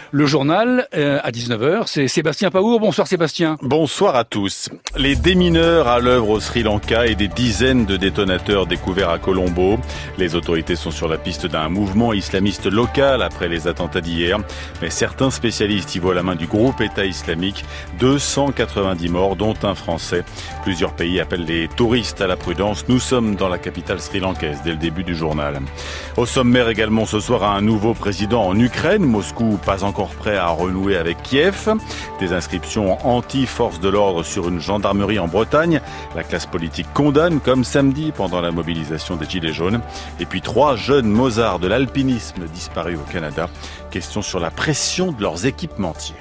Le journal, à 19h, c'est Sébastien Paour. Bonsoir Sébastien. Bonsoir à tous. Les démineurs à l'œuvre au Sri Lanka et des dizaines de détonateurs découverts à Colombo. Les autorités sont sur la piste d'un mouvement islamiste local après les attentats d'hier. Mais certains spécialistes y voient la main du groupe État islamique. 290 morts, dont un Français. Plusieurs pays appellent les touristes à la prudence. Nous sommes dans la capitale sri-lankaise dès le début du journal. Au sommaire également ce soir, un nouveau président en Ukraine. Moscou pas encore prêt à renouer avec Kiev. Des inscriptions anti-forces de l'ordre sur une gendarmerie en Bretagne. La classe politique condamne, comme samedi pendant la mobilisation des Gilets jaunes. Et puis 3 jeunes Mozart de l'alpinisme disparus au Canada. Question sur la pression de leurs équipementiers.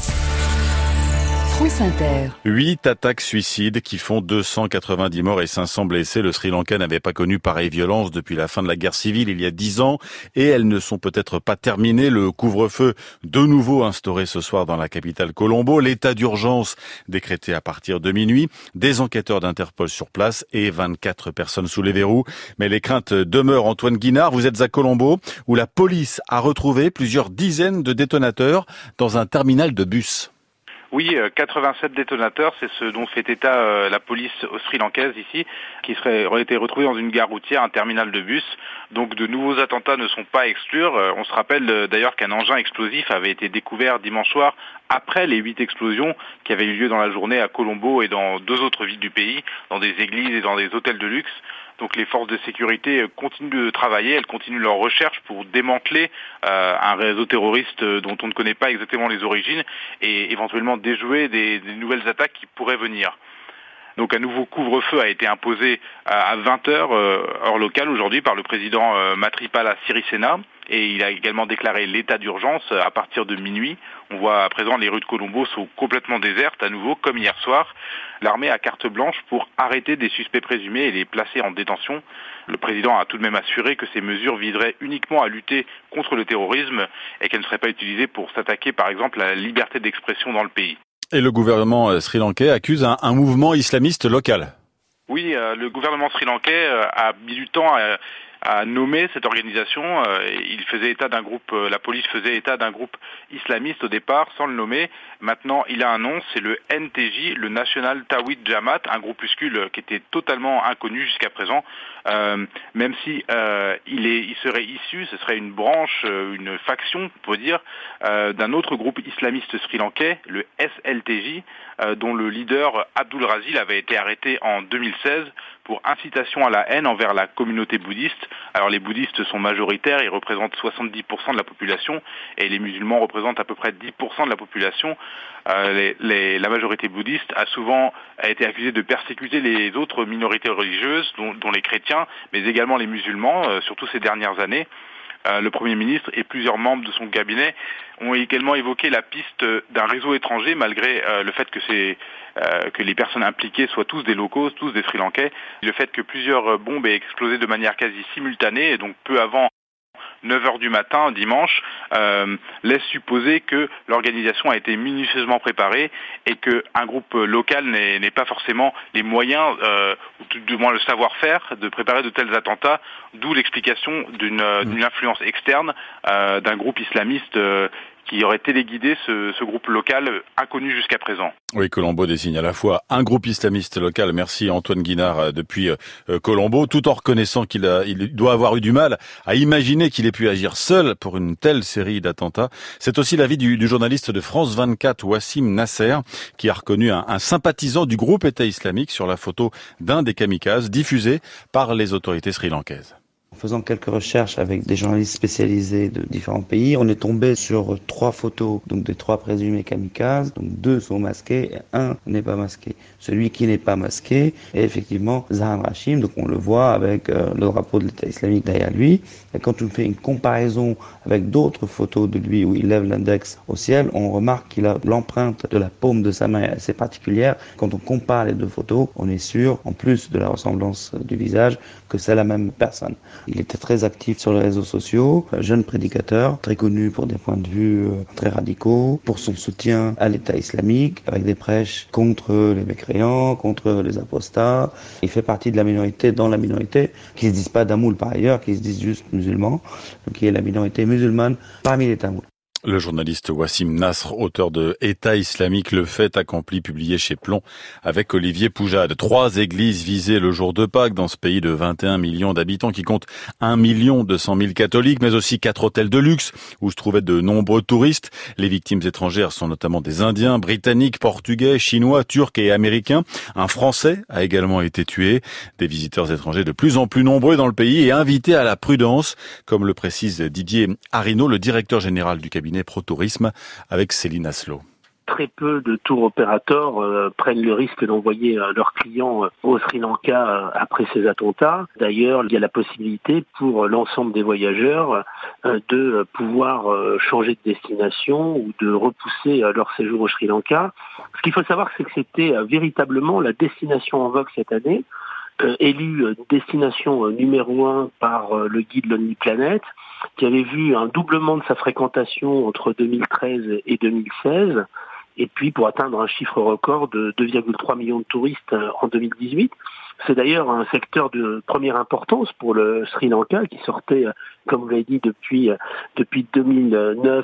France Inter. 8 attaques suicides qui font 290 morts et 500 blessés. Le Sri Lanka n'avait pas connu pareille violence depuis la fin de la guerre civile il y a 10 ans et elles ne sont peut-être pas terminées. Le couvre-feu de nouveau instauré ce soir dans la capitale Colombo. L'état d'urgence décrété à partir de minuit. Des enquêteurs d'Interpol sur place et 24 personnes sous les verrous. Mais les craintes demeurent. Antoine Guinard, vous êtes à Colombo où la police a retrouvé plusieurs dizaines de détonateurs dans un terminal de bus. Oui, 87 détonateurs, c'est ce dont fait état la police sri-lankaise ici, qui auraient été retrouvés dans une gare routière, un terminal de bus. Donc de nouveaux attentats ne sont pas à exclure. On se rappelle d'ailleurs qu'un engin explosif avait été découvert dimanche soir après les 8 explosions qui avaient eu lieu dans la journée à Colombo et dans 2 autres villes du pays, dans des églises et dans des hôtels de luxe. Donc les forces de sécurité continuent de travailler, elles continuent leur recherche pour démanteler un réseau terroriste dont on ne connaît pas exactement les origines et éventuellement déjouer des nouvelles attaques qui pourraient venir. Donc un nouveau couvre-feu a été imposé à 20h heure locale aujourd'hui par le président Maithripala Sirisena et il a également déclaré l'état d'urgence à partir de minuit. On voit à présent les rues de Colombo sont complètement désertes à nouveau comme hier soir. L'armée a carte blanche pour arrêter des suspects présumés et les placer en détention. Le président a tout de même assuré que ces mesures viseraient uniquement à lutter contre le terrorisme et qu'elles ne seraient pas utilisées pour s'attaquer par exemple à la liberté d'expression dans le pays. Et le gouvernement sri-lankais accuse un mouvement islamiste local. Oui, le gouvernement sri-lankais a mis du temps à nommer cette organisation. Il faisait état d'un groupe, la police faisait état d'un groupe islamiste au départ, sans le nommer. Maintenant, il a un nom, c'est le NTJ, le National Tawhid Jamaat, un groupuscule qui était totalement inconnu jusqu'à présent. Même si il serait issu, ce serait une branche, une faction, on peut dire, d'un autre groupe islamiste sri-lankais, le SLTJ, dont le leader Abdul Razil avait été arrêté en 2016 pour incitation à la haine envers la communauté bouddhiste. Alors les bouddhistes sont majoritaires, ils représentent 70% de la population et les musulmans représentent à peu près 10% de la population. La majorité bouddhiste a souvent été accusée de persécuter les autres minorités religieuses, dont les chrétiens, mais également les musulmans, surtout ces dernières années. Le Premier ministre et plusieurs membres de son cabinet ont également évoqué la piste d'un réseau étranger, malgré le fait que les personnes impliquées soient tous des locaux, tous des Sri Lankais. Le fait que plusieurs bombes aient explosé de manière quasi simultanée, et donc peu avant 9h du matin, dimanche, laisse supposer que l'organisation a été minutieusement préparée et qu'un groupe local n'ait pas forcément les moyens, ou tout du moins le savoir-faire, de préparer de tels attentats, d'où l'explication d'une influence externe d'un groupe islamiste qui aurait téléguidé ce groupe local inconnu jusqu'à présent. Oui, Colombo désigne à la fois un groupe islamiste local, merci Antoine Guinard depuis Colombo, tout en reconnaissant qu'il doit avoir eu du mal à imaginer qu'il ait pu agir seul pour une telle série d'attentats. C'est aussi l'avis du journaliste de France 24, Wassim Nasser, qui a reconnu un sympathisant du groupe État islamique sur la photo d'un des kamikazes diffusée par les autorités sri-lankaises. En faisant quelques recherches avec des journalistes spécialisés de différents pays, on est tombé sur 3 photos, donc des 3 présumés kamikazes, donc 2 sont masqués et 1 n'est pas masqué. Celui qui n'est pas masqué est effectivement Zahan Rashim, donc on le voit avec le drapeau de l'État islamique derrière lui. Et quand on fait une comparaison avec d'autres photos de lui où il lève l'index au ciel, on remarque qu'il a l'empreinte de la paume de sa main assez particulière. Quand on compare les 2 photos, on est sûr, en plus de la ressemblance du visage, que c'est la même personne. Il était très actif sur les réseaux sociaux, jeune prédicateur, très connu pour des points de vue très radicaux, pour son soutien à l'État islamique, avec des prêches contre les mécréants, contre les apostats. Il fait partie de la minorité dans la minorité, qui ne se disent pas Damoul par ailleurs, qui se disent juste musulmans, donc qui est la minorité musulmane parmi les Tamouls. Le journaliste Wassim Nasr, auteur de État islamique, le fait accompli, publié chez Plomb avec Olivier Poujade. 3 églises visées le jour de Pâques dans ce pays de 21 millions d'habitants qui compte 1 200 000 catholiques, mais aussi 4 hôtels de luxe où se trouvaient de nombreux touristes. Les victimes étrangères sont notamment des Indiens, Britanniques, Portugais, Chinois, Turcs et Américains. Un Français a également été tué. Des visiteurs étrangers de plus en plus nombreux dans le pays et invités à la prudence, comme le précise Didier Arinaud, le directeur général du cabinet Pro-Tourisme, avec Céline Asselot. Très peu de tour opérateurs prennent le risque d'envoyer leurs clients au Sri Lanka après ces attentats. D'ailleurs, il y a la possibilité pour l'ensemble des voyageurs de pouvoir changer de destination ou de repousser leur séjour au Sri Lanka. Ce qu'il faut savoir, c'est que c'était véritablement la destination en vogue cette année, élue destination numéro 1 par le guide Lonely Planet, qui avait vu un doublement de sa fréquentation entre 2013 et 2016, et puis pour atteindre un chiffre record de 2,3 millions de touristes en 2018. C'est d'ailleurs un secteur de première importance pour le Sri Lanka, qui sortait, comme vous l'avez dit, depuis 2009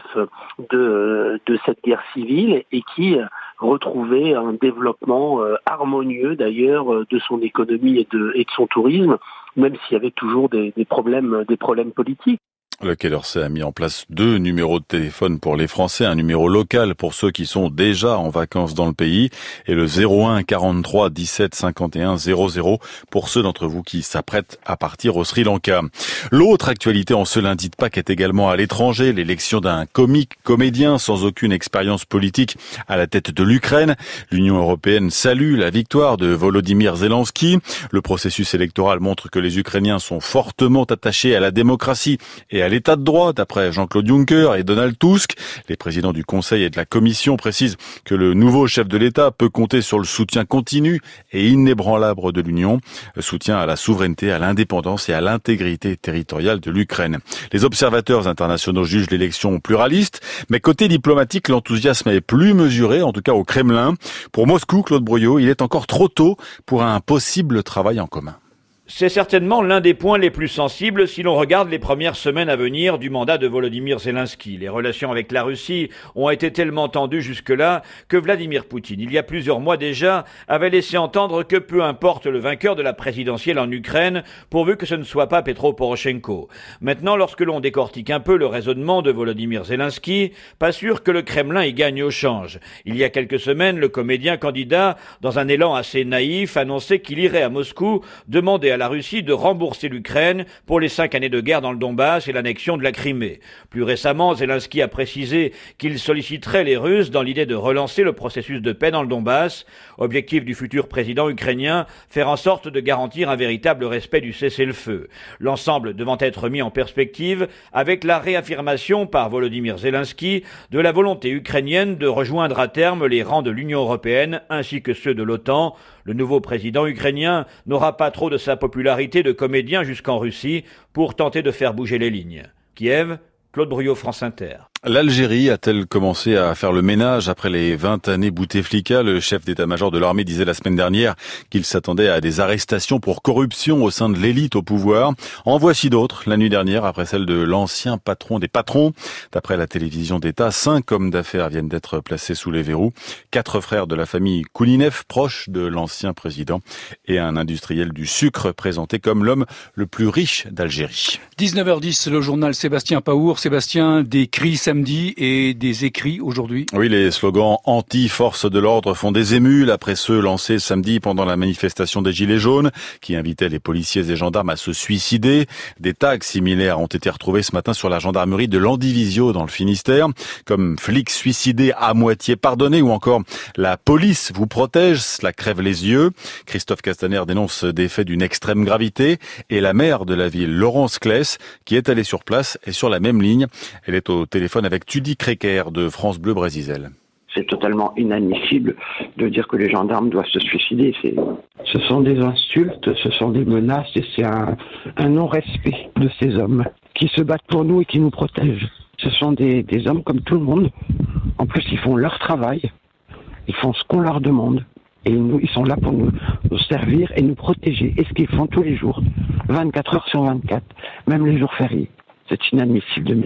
de cette guerre civile, et qui retrouvait un développement harmonieux d'ailleurs de son économie et de son tourisme, même s'il y avait toujours des problèmes politiques. Le Quai d'Orsay a mis en place 2 numéros de téléphone pour les Français, un numéro local pour ceux qui sont déjà en vacances dans le pays et le 01 43 17 51 00 pour ceux d'entre vous qui s'apprêtent à partir au Sri Lanka. L'autre actualité en ce lundi de Pâques est également à l'étranger, l'élection d'un comédien sans aucune expérience politique à la tête de l'Ukraine. L'Union européenne salue la victoire de Volodymyr Zelensky. Le processus électoral montre que les Ukrainiens sont fortement attachés à la démocratie et à l'état de droit, d'après Jean-Claude Juncker et Donald Tusk. Les présidents du Conseil et de la Commission précisent que le nouveau chef de l'État peut compter sur le soutien continu et inébranlable de l'Union, soutien à la souveraineté, à l'indépendance et à l'intégrité territoriale de l'Ukraine. Les observateurs internationaux jugent l'élection pluraliste, mais côté diplomatique, l'enthousiasme est plus mesuré, en tout cas au Kremlin. Pour Moscou, Claude Broyot, il est encore trop tôt pour un possible travail en commun. C'est certainement l'un des points les plus sensibles si l'on regarde les premières semaines à venir du mandat de Volodymyr Zelensky. Les relations avec la Russie ont été tellement tendues jusque-là que Vladimir Poutine, il y a plusieurs mois déjà, avait laissé entendre que peu importe le vainqueur de la présidentielle en Ukraine, pourvu que ce ne soit pas Petro Poroshenko. Maintenant, lorsque l'on décortique un peu le raisonnement de Volodymyr Zelensky, pas sûr que le Kremlin y gagne au change. Il y a quelques semaines, le comédien candidat, dans un élan assez naïf, annonçait qu'il irait à Moscou demander à la Russie de rembourser l'Ukraine pour les 5 années de guerre dans le Donbass et l'annexion de la Crimée. Plus récemment, Zelensky a précisé qu'il solliciterait les Russes dans l'idée de relancer le processus de paix dans le Donbass. Objectif du futur président ukrainien, faire en sorte de garantir un véritable respect du cessez-le-feu. L'ensemble devant être mis en perspective avec la réaffirmation par Volodymyr Zelensky de la volonté ukrainienne de rejoindre à terme les rangs de l'Union européenne ainsi que ceux de l'OTAN. Le nouveau président ukrainien n'aura pas trop de sa popularité de comédien jusqu'en Russie pour tenter de faire bouger les lignes. Kiev, Claude Broyot, France Inter. L'Algérie a-t-elle commencé à faire le ménage après les 20 années Bouteflika? Le chef d'état-major de l'armée disait la semaine dernière qu'il s'attendait à des arrestations pour corruption au sein de l'élite au pouvoir. En voici d'autres la nuit dernière après celle de l'ancien patron des patrons. D'après la télévision d'État, 5 hommes d'affaires viennent d'être placés sous les verrous. 4 frères de la famille Koulinev, proches de l'ancien président, et un industriel du sucre présenté comme l'homme le plus riche d'Algérie. 19h10, le journal Sébastien Paour. Sébastien, des cris samedi et des écrits aujourd'hui. Oui, les slogans anti-force de l'ordre font des émules après ceux lancés samedi pendant la manifestation des Gilets jaunes qui invitaient les policiers et gendarmes à se suicider. Des tags similaires ont été retrouvés ce matin sur la gendarmerie de Landivisiau dans le Finistère, comme flic suicidé à moitié pardonné ou encore la police vous protège, cela crève les yeux. Christophe Castaner dénonce des faits d'une extrême gravité et la maire de la ville, Laurence Claes, qui est allée sur place, est sur la même ligne. Elle est au téléphone avec Tudy Kreker de France Bleu Brésil. C'est totalement inadmissible de dire que les gendarmes doivent se suicider. Ce sont des insultes, ce sont des menaces et c'est un non-respect de ces hommes qui se battent pour nous et qui nous protègent. Ce sont des hommes comme tout le monde. En plus, ils font leur travail, ils font ce qu'on leur demande. Et ils sont là pour nous servir et nous protéger. Et ce qu'ils font tous les jours, 24 heures sur 24, même les jours fériés. C'est inadmissible de mettre ça.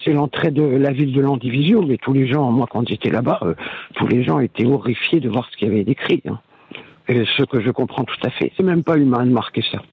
C'est l'entrée de la ville de Landivisiau, mais tous les gens, moi quand j'étais là-bas, tous les gens étaient horrifiés de voir ce qu'il y avait décrit. Et ce que je comprends tout à fait. C'est même pas humain de marquer ça.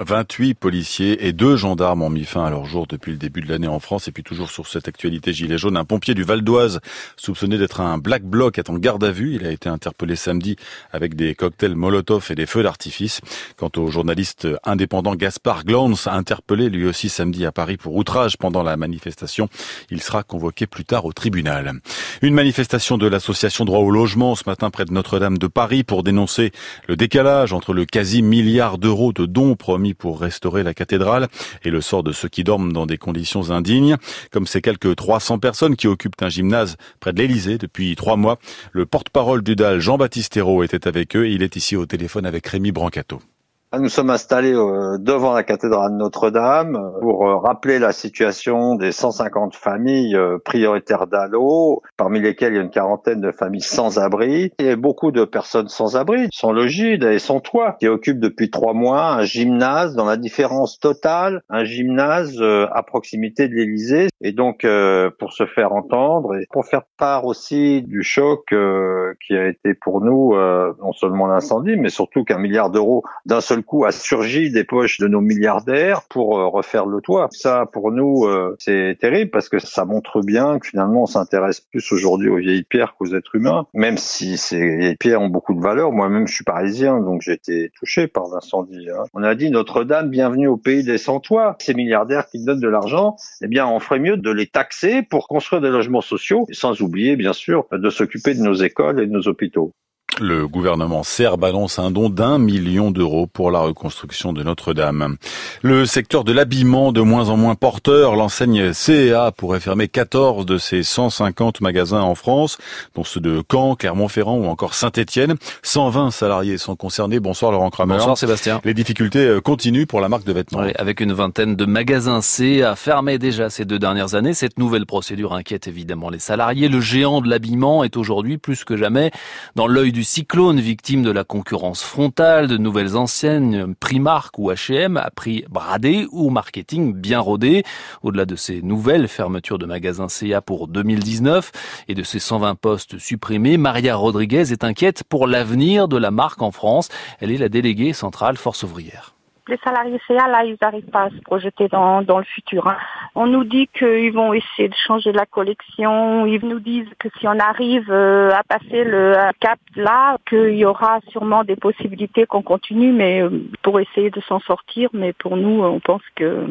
28 policiers et 2 gendarmes ont mis fin à leur jour depuis le début de l'année en France. Et puis toujours sur cette actualité gilet jaune, un pompier du Val d'Oise soupçonné d'être un black bloc est en garde à vue. Il a été interpellé samedi avec des cocktails Molotov et des feux d'artifice. Quant au journaliste indépendant Gaspard Glantz, interpellé lui aussi samedi à Paris pour outrage pendant la manifestation, il sera convoqué plus tard au tribunal. Une manifestation de l'association Droit au logement ce matin près de Notre-Dame de Paris pour dénoncer le décalage entre le quasi-milliard d'euros de dons promis pour restaurer la cathédrale et le sort de ceux qui dorment dans des conditions indignes. Comme ces quelques 300 personnes qui occupent un gymnase près de l'Élysée depuis 3 mois, le porte-parole du DAL, Jean-Baptiste Ayrault, était avec eux et il est ici au téléphone avec Rémi Brancato. Nous sommes installés devant la cathédrale Notre-Dame pour rappeler la situation des 150 familles prioritaires d'ALO, parmi lesquelles il y a une quarantaine de familles sans abri. Il y a beaucoup de personnes sans abri, sans logis et sans toit, qui occupent depuis 3 mois un gymnase dans la différence totale, un gymnase à proximité de l'Élysée. Et donc, pour se faire entendre et pour faire part aussi du choc qui a été pour nous, non seulement l'incendie, mais surtout qu'un milliard d'euros d'un seul coup a surgi des poches de nos milliardaires pour refaire le toit. Ça, pour nous, c'est terrible parce que ça montre bien que finalement, on s'intéresse plus aujourd'hui aux vieilles pierres qu'aux êtres humains, même si ces vieilles pierres ont beaucoup de valeur. Moi-même, je suis parisien, donc j'ai été touché par l'incendie. On a dit Notre-Dame, bienvenue au pays des sans-toits. Ces milliardaires qui donnent de l'argent, eh bien, on ferait mieux de les taxer pour construire des logements sociaux, sans oublier, bien sûr, de s'occuper de nos écoles et de nos hôpitaux. Le gouvernement serbe annonce un don d'1 million d'euros pour la reconstruction de Notre-Dame. Le secteur de l'habillement de moins en moins porteur, l'enseigne CEA pourrait fermer 14 de ses 150 magasins en France, dont ceux de Caen, Clermont-Ferrand ou encore Saint-Étienne. 120 salariés sont concernés. Bonsoir Laurent Kramer. Bonsoir Sébastien. Les difficultés continuent pour la marque de vêtements. Oui, avec une vingtaine de magasins CEA fermés déjà ces 2 dernières années. Cette nouvelle procédure inquiète évidemment les salariés. Le géant de l'habillement est aujourd'hui plus que jamais dans l'œil du cyclone, victime de la concurrence frontale, de nouvelles enseignes Primark ou H&M à prix bradé ou marketing bien rodé. Au-delà de ces nouvelles fermetures de magasins CA pour 2019 et de ces 120 postes supprimés, Maria Rodriguez est inquiète pour l'avenir de la marque en France. Elle est la déléguée centrale Force ouvrière. Les salariés CA, là, ils n'arrivent pas à se projeter dans le futur. On nous dit qu'ils vont essayer de changer la collection. Ils nous disent que si on arrive à passer le cap là, qu'il y aura sûrement des possibilités qu'on continue, mais pour essayer de s'en sortir. Mais pour nous, on pense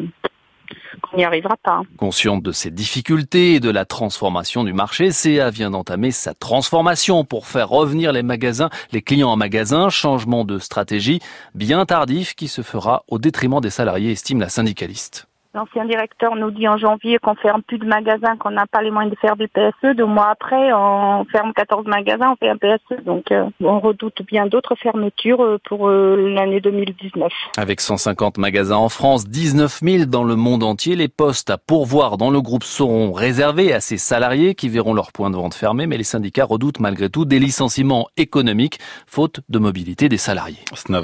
qu'on n'y arrivera pas. Consciente de ces difficultés et de la transformation du marché, CA vient d'entamer sa transformation pour faire revenir les clients en magasin. Changement de stratégie bien tardif qui se fera au détriment des salariés, estime la syndicaliste. L'ancien directeur nous dit en janvier qu'on ferme plus de magasins, qu'on n'a pas les moyens de faire du PSE. 2 mois après, on ferme 14 magasins, on fait un PSE. Donc, on redoute bien d'autres fermetures pour l'année 2019. Avec 150 magasins en France, 19 000 dans le monde entier, les postes à pourvoir dans le groupe seront réservés à ces salariés qui verront leurs points de vente fermés. Mais les syndicats redoutent malgré tout des licenciements économiques, faute de mobilité des salariés.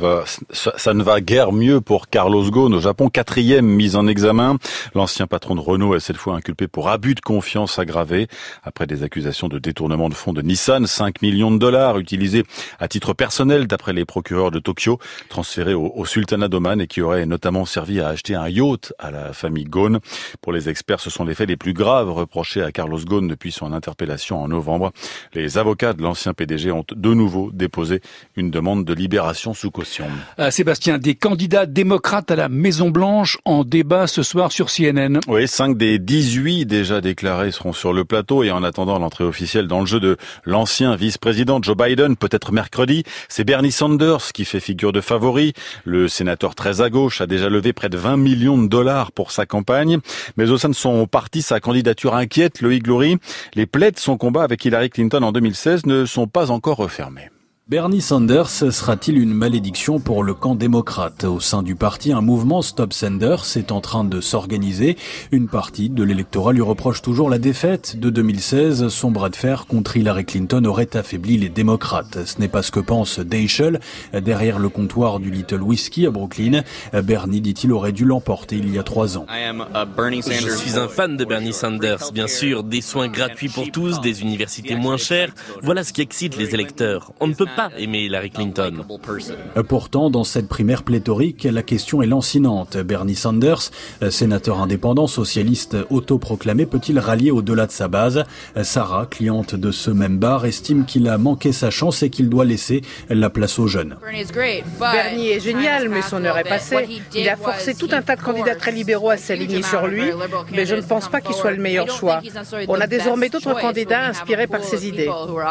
Ça ne va guère mieux pour Carlos Ghosn au Japon, 4e mis en examen. L'ancien patron de Renault est cette fois inculpé pour abus de confiance aggravé après des accusations de détournement de fonds de Nissan, 5 millions de dollars utilisés à titre personnel d'après les procureurs de Tokyo, transférés au sultanat d'Oman et qui auraient notamment servi à acheter un yacht à la famille Ghosn. Pour les experts, ce sont les faits les plus graves reprochés à Carlos Ghosn depuis son interpellation en novembre. Les avocats de l'ancien PDG ont de nouveau déposé une demande de libération sous caution. Sébastien, des candidats démocrates à la Maison-Blanche en débat ce soir sur CNN. Oui, 5 des 18 déjà déclarés seront sur le plateau et en attendant l'entrée officielle dans le jeu de l'ancien vice-président Joe Biden, peut-être mercredi, c'est Bernie Sanders qui fait figure de favori. Le sénateur très à gauche a déjà levé près de 20 millions de dollars pour sa campagne. Mais au sein de son parti, sa candidature inquiète Loïc Glory. Les plaies de son combat avec Hillary Clinton en 2016 ne sont pas encore refermées. Bernie Sanders sera-t-il une malédiction pour le camp démocrate ? Au sein du parti, un mouvement Stop Sanders est en train de s'organiser. Une partie de l'électorat lui reproche toujours la défaite de 2016. Son bras de fer contre Hillary Clinton aurait affaibli les démocrates. Ce n'est pas ce que pense Daishel, derrière le comptoir du Little Whiskey à Brooklyn. Bernie, dit-il, aurait dû l'emporter il y a 3 ans. Je suis un fan de Bernie Sanders. Bien sûr, des soins gratuits pour tous, des universités moins chères. Voilà ce qui excite les électeurs. On ne peut pas aimer Hillary Clinton. Pourtant, dans cette primaire pléthorique, la question est lancinante. Bernie Sanders, sénateur indépendant, socialiste autoproclamé, peut-il rallier au-delà de sa base ? Sarah, cliente de ce même bar, estime qu'il a manqué sa chance et qu'il doit laisser la place aux jeunes. Bernie est génial, mais son heure est passée. Il a forcé tout un tas de candidats très libéraux à s'aligner sur lui, mais je ne pense pas qu'il soit le meilleur choix. On a désormais d'autres candidats inspirés par ses idées.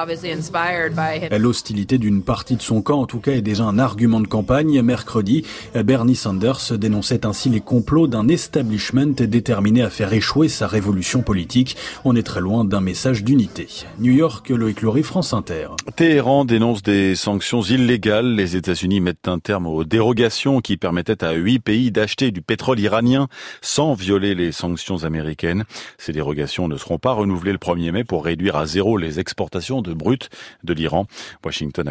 L'hostilité d'une partie de son camp, en tout cas, est déjà un argument de campagne. Mercredi, Bernie Sanders dénonçait ainsi les complots d'un establishment déterminé à faire échouer sa révolution politique. On est très loin d'un message d'unité. New York, Loïc Laurie, France Inter. Téhéran dénonce des sanctions illégales. Les États-Unis mettent un terme aux dérogations qui permettaient à 8 pays d'acheter du pétrole iranien sans violer les sanctions américaines. Ces dérogations ne seront pas renouvelées le 1er mai pour réduire à zéro les exportations de brut de l'Iran. Washington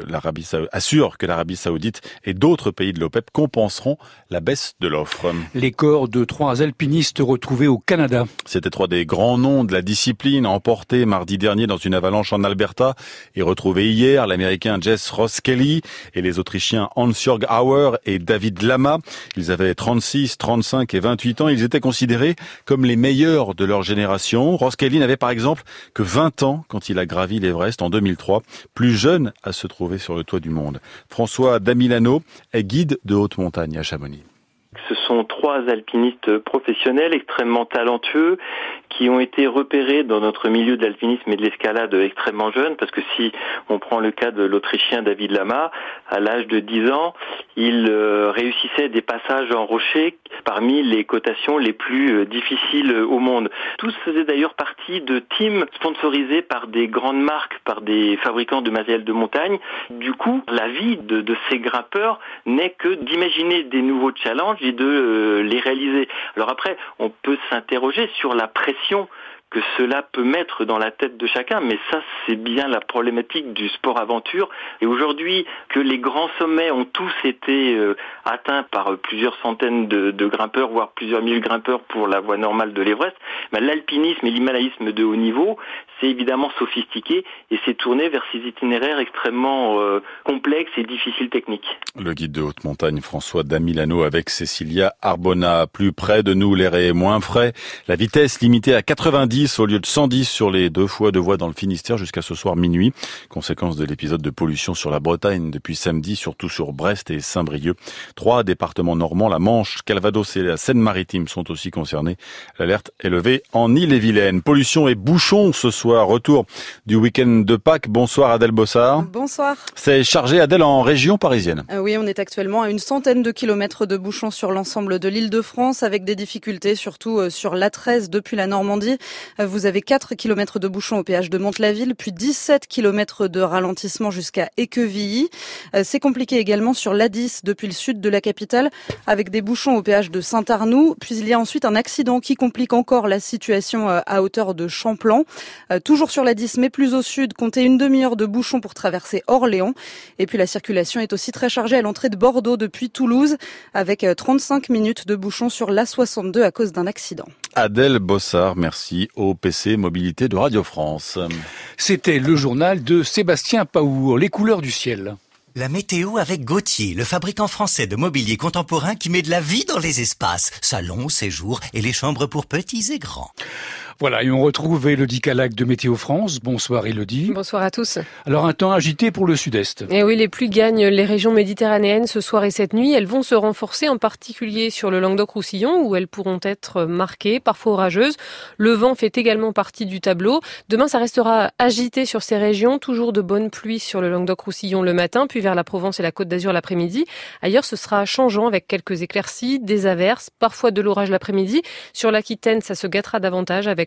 assure que l'Arabie Saoudite et d'autres pays de l'OPEP compenseront la baisse de l'offre. Les corps de 3 alpinistes retrouvés au Canada. C'était 3 des grands noms de la discipline emportés mardi dernier dans une avalanche en Alberta et retrouvés hier, l'Américain Jess Ross Kelly et les Autrichiens Hans-Jörg Auer et David Lama. Ils avaient 36, 35 et 28 ans. Ils étaient considérés comme les meilleurs de leur génération. Ross Kelly n'avait par exemple que 20 ans quand il a gravi l'Everest en 2003, plus jeune à se trouver sur le toit du monde. François Damilano est guide de haute montagne à Chamonix. Ce sont 3 alpinistes professionnels extrêmement talentueux qui ont été repérés dans notre milieu de l'alpinisme et de l'escalade extrêmement jeunes, parce que si on prend le cas de l'Autrichien David Lama, à l'âge de 10 ans, il réussissait des passages en rocher parmi les cotations les plus difficiles au monde. Tous faisaient d'ailleurs partie de teams sponsorisés par des grandes marques, par des fabricants de matériel de montagne. Du coup, la vie de ces grimpeurs n'est que d'imaginer des nouveaux challenges et de les réaliser. Alors après, on peut s'interroger sur la pression que cela peut mettre dans la tête de chacun, mais ça, c'est bien la problématique du sport-aventure. Et aujourd'hui, que les grands sommets ont tous été atteints par plusieurs centaines de grimpeurs, voire plusieurs mille grimpeurs pour la voie normale de l'Everest, l'alpinisme et l'himalayisme de haut niveau, c'est évidemment sophistiqué et c'est tourné vers ces itinéraires extrêmement complexes et difficiles techniques. Le guide de haute montagne François Damilano avec Cécilia Arbona. Plus près de nous, l'air est moins frais. La vitesse limitée à 90 au lieu de 110 sur les 2 fois 2 voies dans le Finistère jusqu'à ce soir minuit. Conséquence de l'épisode de pollution sur la Bretagne depuis samedi, surtout sur Brest et Saint-Brieuc. 3 départements normands, la Manche, Calvados et la Seine-Maritime sont aussi concernés. L'alerte est levée en Ille-et-Vilaine. Pollution et bouchons ce soir. Retour du week-end de Pâques. Bonsoir Adèle Bossard. Bonsoir. C'est chargé Adèle en région parisienne. Oui, on est actuellement à une centaine de kilomètres de bouchons sur l'ensemble de l'Île-de-France avec des difficultés surtout sur l'A13 depuis la Normandie. Vous avez 4 kilomètres de bouchons au péage de Mantes-la-Ville, puis 17 kilomètres de ralentissement jusqu'à Équevilly. C'est compliqué également sur l'A10 depuis le sud de la capitale avec des bouchons au péage de Saint-Arnoux. Puis il y a ensuite un accident qui complique encore la situation à hauteur de Champlan. Toujours sur l'A10 mais plus au sud, comptez une demi-heure de bouchons pour traverser Orléans. Et puis la circulation est aussi très chargée à l'entrée de Bordeaux depuis Toulouse avec 35 minutes de bouchons sur l'A62 à cause d'un accident. Adèle Bossard, merci au PC Mobilité de Radio France. C'était le journal de Sébastien Paour, les couleurs du ciel. La météo avec Gauthier, le fabricant français de mobilier contemporain qui met de la vie dans les espaces. Salons, séjours et les chambres pour petits et grands. Voilà, et on retrouve Élodie Calac de Météo France. Bonsoir Élodie. Bonsoir à tous. Alors un temps agité pour le sud-est. Et oui, les pluies gagnent les régions méditerranéennes ce soir et cette nuit. Elles vont se renforcer, en particulier sur le Languedoc-Roussillon, où elles pourront être marquées, parfois orageuses. Le vent fait également partie du tableau. Demain, ça restera agité sur ces régions. Toujours de bonnes pluies sur le Languedoc-Roussillon le matin, puis vers la Provence et la Côte d'Azur l'après-midi. Ailleurs, ce sera changeant avec quelques éclaircies, des averses, parfois de l'orage l'après-midi. Sur l'Aquitaine, ça se gâtera davantage avec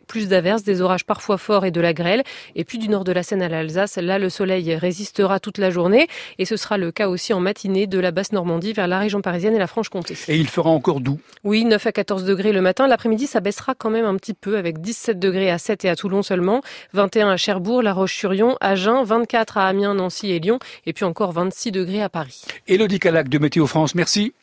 avec plus d'averses, des orages parfois forts et de la grêle. Et puis du nord de la Seine à l'Alsace, là le soleil résistera toute la journée. Et ce sera le cas aussi en matinée de la Basse-Normandie vers la région parisienne et la Franche-Comté. Et il fera encore doux. Oui, 9 à 14 degrés le matin. L'après-midi, ça baissera quand même un petit peu avec 17 degrés à 7 et à Toulon seulement, 21 à Cherbourg, La Roche-sur-Yon, Agen, 24 à Amiens, Nancy et Lyon et puis encore 26 degrés à Paris. Élodie Calac de Météo France, merci.